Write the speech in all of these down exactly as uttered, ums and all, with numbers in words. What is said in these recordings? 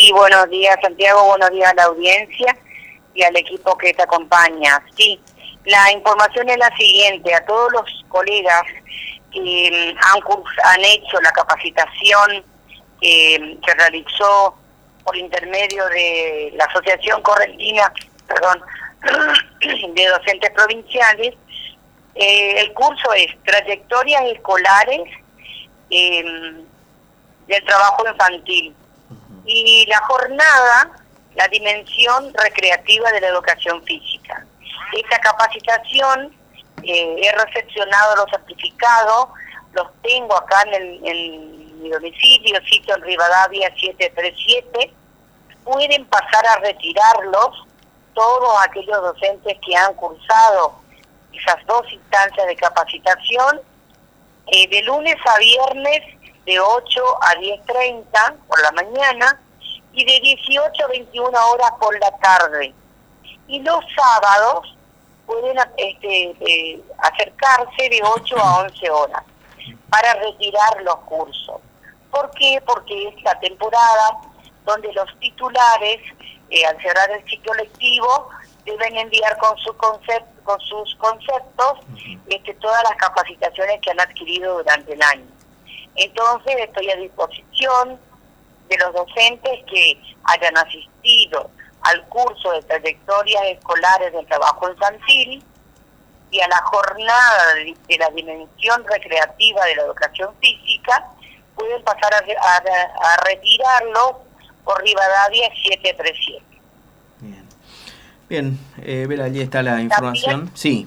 Sí, buenos días Santiago, buenos días a la audiencia y al equipo que te acompaña. Sí, la información es la siguiente: a todos los colegas que han, han hecho la capacitación que se realizó por intermedio de la Asociación Correntina, perdón, de Docentes Provinciales, eh, el curso es Trayectorias Escolares eh, del Trabajo Infantil. Y la jornada, la dimensión recreativa de la educación física. Esta capacitación, eh, he recepcionado los certificados, los tengo acá en, el, en mi domicilio, sitio en Rivadavia siete tres siete. Pueden pasar a retirarlos todos aquellos docentes que han cursado esas dos instancias de capacitación, eh, de lunes a viernes, de ocho a diez treinta por la mañana y de dieciocho a veintiuna horas por la tarde. Y los sábados pueden este, eh, acercarse de ocho a once horas para retirar los cursos. ¿Por qué? Porque es la temporada donde los titulares, eh, al cerrar el ciclo lectivo, deben enviar con, su concept, con sus conceptos este, todas las capacitaciones que han adquirido durante el año. Entonces estoy a disposición de los docentes que hayan asistido al curso de trayectorias escolares del trabajo infantil y a la jornada de, de la dimensión recreativa de la educación física. Pueden pasar a, a, a retirarlos por Rivadavia siete tres siete. Bien, Bien eh, Vera, allí está la información. ¿También? Sí.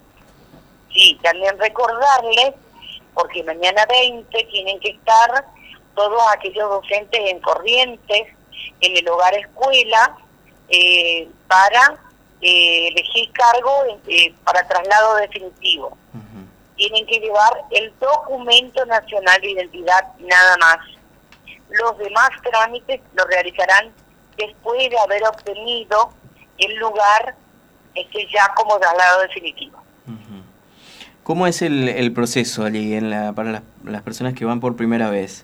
Sí, también recordarles, porque mañana veinte tienen que estar todos aquellos docentes en Corrientes, en el hogar escuela, eh, para eh, elegir cargo eh, para traslado definitivo. Uh-huh. Tienen que llevar el documento nacional de identidad, nada más. Los demás trámites los realizarán después de haber obtenido el lugar este, ya como traslado definitivo. ¿Cómo es el, el proceso allí en la, para las, las personas que van por primera vez?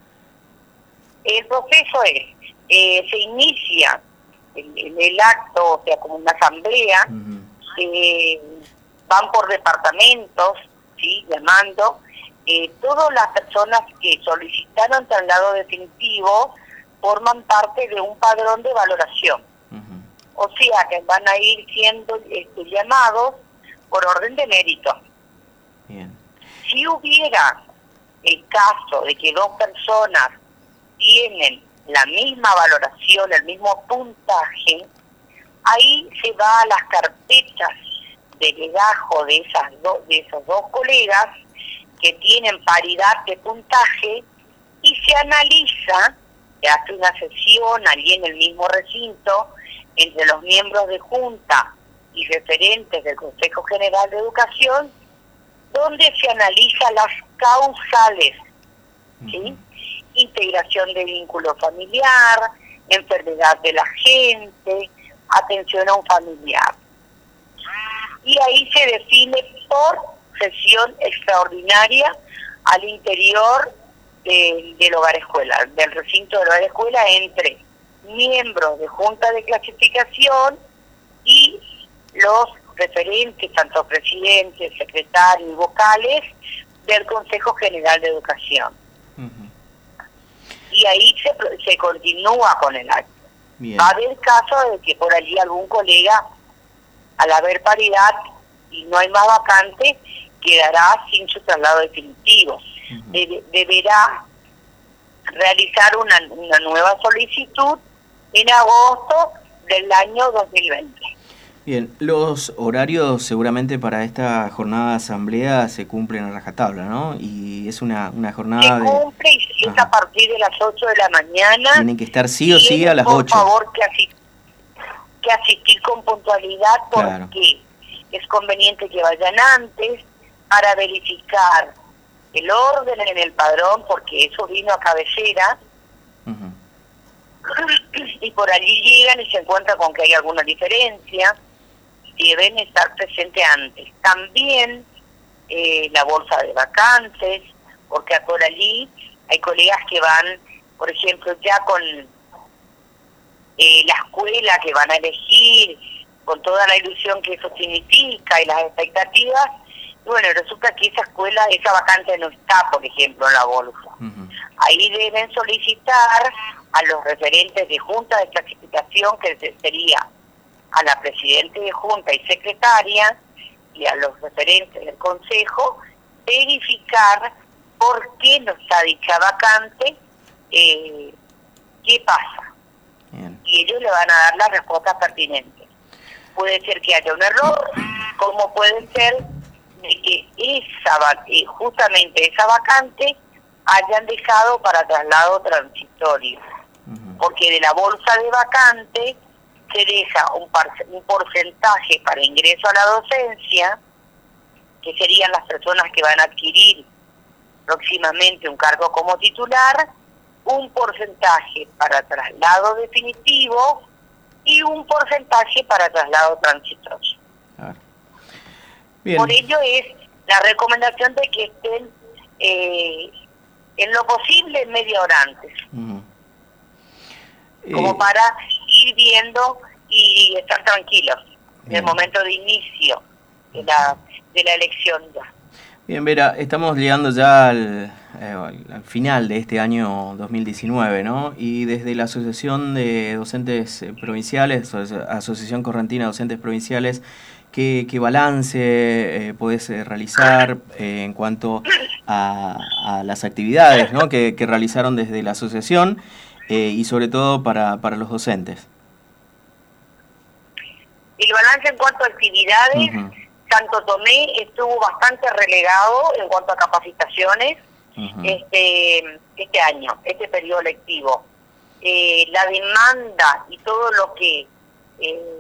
El proceso es, eh, se inicia en, en el acto, o sea, como una asamblea, uh-huh. eh, van por departamentos, ¿sí? Llamando, eh, todas las personas que solicitaron traslado definitivo forman parte de un padrón de valoración. Uh-huh. O sea, que van a ir siendo este, llamados por orden de mérito. Bien. Si hubiera el caso de que dos personas tienen la misma valoración, el mismo puntaje, ahí se va a las carpetas de legajo de esas do, de esos dos colegas que tienen paridad de puntaje y se analiza, se hace una sesión allí en el mismo recinto entre los miembros de junta y referentes del Consejo General de Educación, donde se analiza las causales, ¿sí? Uh-huh. Integración de vínculo familiar, enfermedad de la gente, atención a un familiar. Y ahí se define por sesión extraordinaria al interior de, del hogar escuela, del recinto del hogar escuela, entre miembros de junta de clasificación y los referentes, tanto presidentes, secretarios y vocales del Consejo General de Educación. Uh-huh. Y ahí se, se continúa con el acto. Bien. Va a haber casos de que por allí algún colega, al haber paridad y no hay más vacante, quedará sin su traslado definitivo. Uh-huh. De, deberá realizar una, una nueva solicitud en agosto del año dos mil veinte. Bien, los horarios seguramente para esta jornada de asamblea se cumplen a rajatabla, ¿no? Y es una, una jornada se de... Se cumple y es a partir de las ocho de la mañana. Tienen que estar sí o sí a las ocho. Por favor, que, asist que asistir con puntualidad, porque claro. Es conveniente que vayan antes para verificar el orden en el padrón, porque eso vino a cabecera. Uh-huh. Y por allí llegan y se encuentran con que hay alguna diferencia. Deben estar presentes antes. También eh, la bolsa de vacantes, porque por allí hay colegas que van, por ejemplo, ya con eh, la escuela que van a elegir, con toda la ilusión que eso significa y las expectativas. Y bueno, resulta que esa escuela, esa vacante no está, por ejemplo, en la bolsa. Uh-huh. Ahí deben solicitar a los referentes de junta de clasificación, que sería a la presidenta de junta y secretaria, y a los referentes del consejo, verificar por qué no está dicha vacante, eh, qué pasa. Bien. Y ellos le van a dar las respuestas pertinentes. Puede ser que haya un error, como puede ser de que esa justamente esa vacante hayan dejado para traslado transitorio. Uh-huh. Porque de la bolsa de vacante se deja un, par, un porcentaje para ingreso a la docencia, que serían las personas que van a adquirir próximamente un cargo como titular, un porcentaje para traslado definitivo y un porcentaje para traslado transitorio. Claro. Bien. Por ello es la recomendación de que estén eh, en lo posible media hora antes, uh-huh. como eh... para ir viendo y estar tranquilos en el momento de inicio de la, de la elección ya. Bien, Vera, estamos llegando ya al, eh, al final de este año dos mil diecinueve, ¿no? Y desde la Asociación de Docentes Provinciales, Asociación Correntina de Docentes Provinciales, ¿qué, qué balance eh, podés realizar eh, en cuanto a, a las actividades, ¿no? que, que realizaron desde la asociación eh, y sobre todo para, para los docentes? El balance en cuanto a actividades... Uh-huh. Santo Tomé estuvo bastante relegado en cuanto a capacitaciones uh-huh. este este año, este periodo lectivo. Eh, la demanda y todo lo que eh,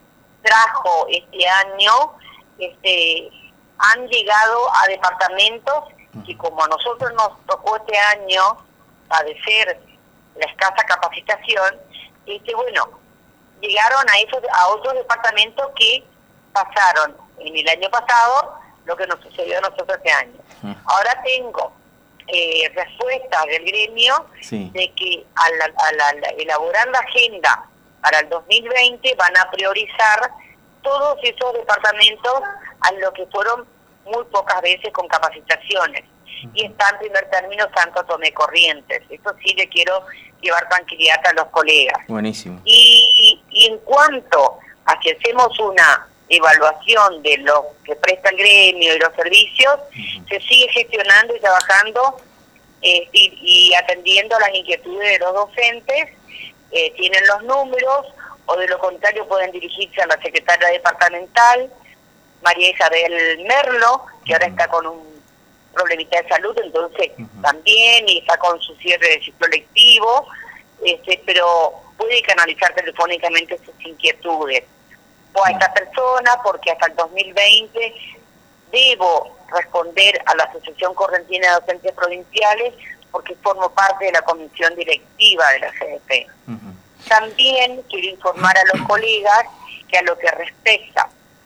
trajo este año este han llegado a departamentos uh-huh. que, como a nosotros nos tocó este año padecer la escasa capacitación, este bueno, llegaron a esos a otros departamentos que pasaron en el año pasado lo que nos sucedió a nosotros este año. Uh-huh. Ahora tengo eh, respuestas del gremio sí. de que al, al, al elaborar la agenda para el dos mil veinte van a priorizar todos esos departamentos a lo que fueron muy pocas veces con capacitaciones. Uh-huh. Y está en primer término Santo Tomé Corrientes. Eso sí le quiero llevar tranquilidad a los colegas. Buenísimo. Y, y, y en cuanto a si hacemos una evaluación de lo que presta el gremio y los servicios, uh-huh. se sigue gestionando y trabajando eh, y, y atendiendo las inquietudes de los docentes, eh, tienen los números, o de lo contrario pueden dirigirse a la secretaria departamental, María Isabel Merlo, que uh-huh. ahora está con un problemita de salud, entonces uh-huh. también, y está con su cierre de ciclo lectivo, este, pero puede canalizar telefónicamente sus inquietudes. O a esta persona, porque hasta el dos mil veinte debo responder a la Asociación Correntina de Docentes Provinciales, porque formo parte de la comisión directiva de la C D P. Uh-huh. También quiero informar a los colegas que a lo que respecta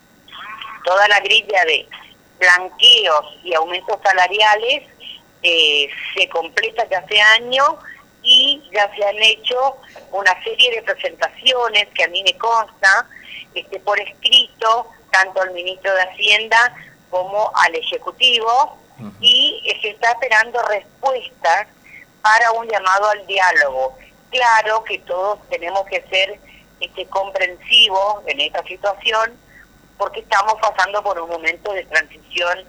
toda la grilla de blanqueos y aumentos salariales eh, se completa ya hace años y ya se han hecho una serie de presentaciones que a mí me consta este, por escrito, tanto al ministro de Hacienda como al Ejecutivo, uh-huh. y se está esperando respuestas para un llamado al diálogo. Claro que todos tenemos que ser este, comprensivos en esta situación, porque estamos pasando por un momento de transición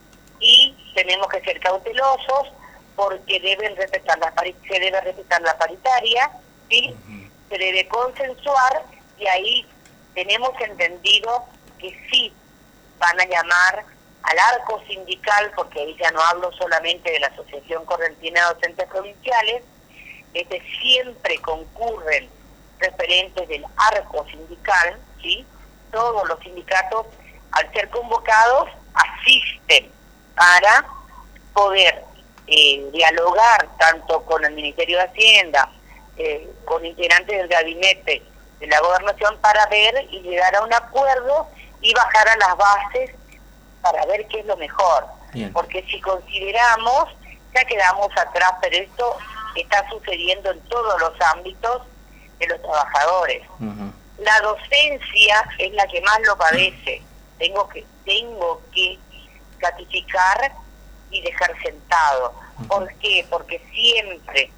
y tenemos que ser cautelosos, porque deben respetar la pari- se debe respetar la paritaria, ¿sí? Uh-huh. Se debe consensuar, y ahí tenemos entendido que sí van a llamar al arco sindical, porque ahí ya no hablo solamente de la Asociación Correntina de Docentes Provinciales, este, siempre concurren referentes del arco sindical, ¿sí? Todos los sindicatos, al ser convocados, asisten para poder eh, dialogar tanto con el Ministerio de Hacienda, eh, con integrantes del gabinete de la Gobernación, para ver y llegar a un acuerdo y bajar a las bases para ver qué es lo mejor. Bien. Porque si consideramos, ya quedamos atrás, pero esto está sucediendo en todos los ámbitos, de los trabajadores. Uh-huh. La docencia es la que más lo padece. Tengo que, tengo que gratificar y dejar sentado. ¿Por qué? Porque siempre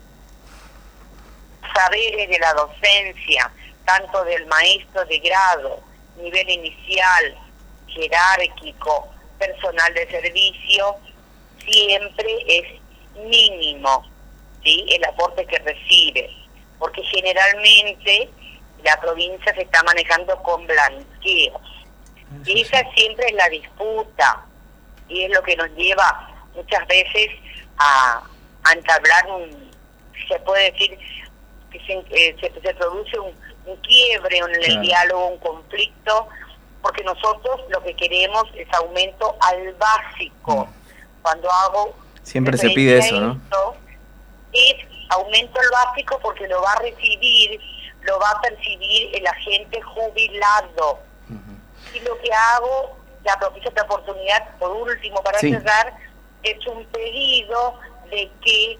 saberes de la docencia, tanto del maestro de grado, nivel inicial, jerárquico, personal de servicio, siempre es mínimo, ¿sí?, el aporte que recibe, porque generalmente la provincia se está manejando con blanqueos. Y esa siempre es la disputa, y es lo que nos lleva muchas veces a, a entablar un, se puede decir, que se, eh, se, se produce un, un quiebre en el claro. diálogo, un conflicto, porque nosotros lo que queremos es aumento al básico. Mm. Cuando hago... Siempre se pide eso, ¿no? Esto, es aumento al básico porque lo va a recibir, lo va a percibir el agente jubilado. Uh-huh. Y lo que hago, ya aprovecho esta oportunidad, por último, para sí. cerrar, es un pedido de que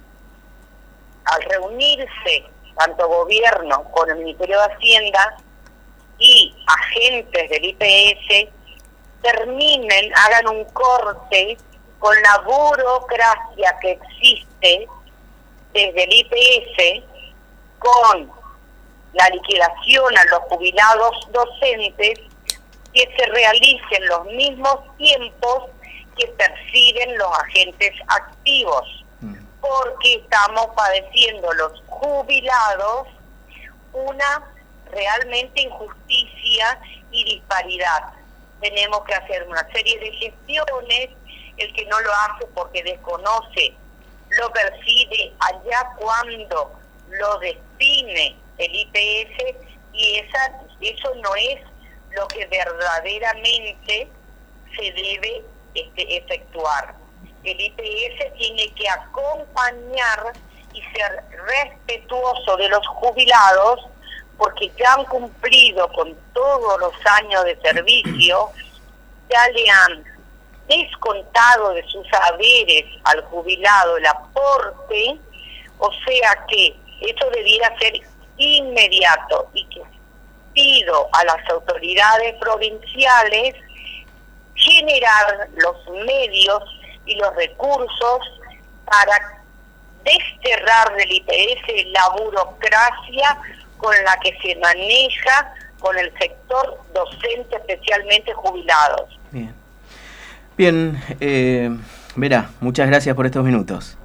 al reunirse tanto gobierno con el Ministerio de Hacienda y agentes del I P S terminen, hagan un corte con la burocracia que existe desde el I P S con la liquidación a los jubilados docentes, que se realicen los mismos tiempos que perciben los agentes activos, porque estamos padeciendo los jubilados una realmente injusticia y disparidad. Tenemos que hacer una serie de gestiones, el que no lo hace porque desconoce, lo percibe allá cuando lo define el I P S, y esa, eso no es lo que verdaderamente se debe este, efectuar. El I P S tiene que acompañar y ser respetuoso de los jubilados, porque ya han cumplido con todos los años de servicio, ya le han descontado de sus saberes al jubilado el aporte, o sea que eso debiera ser inmediato, y que pido a las autoridades provinciales generar los medios y los recursos para desterrar del I P S la burocracia con la que se maneja con el sector docente, especialmente jubilados. Bien, Bien, eh, Vera, muchas gracias por estos minutos.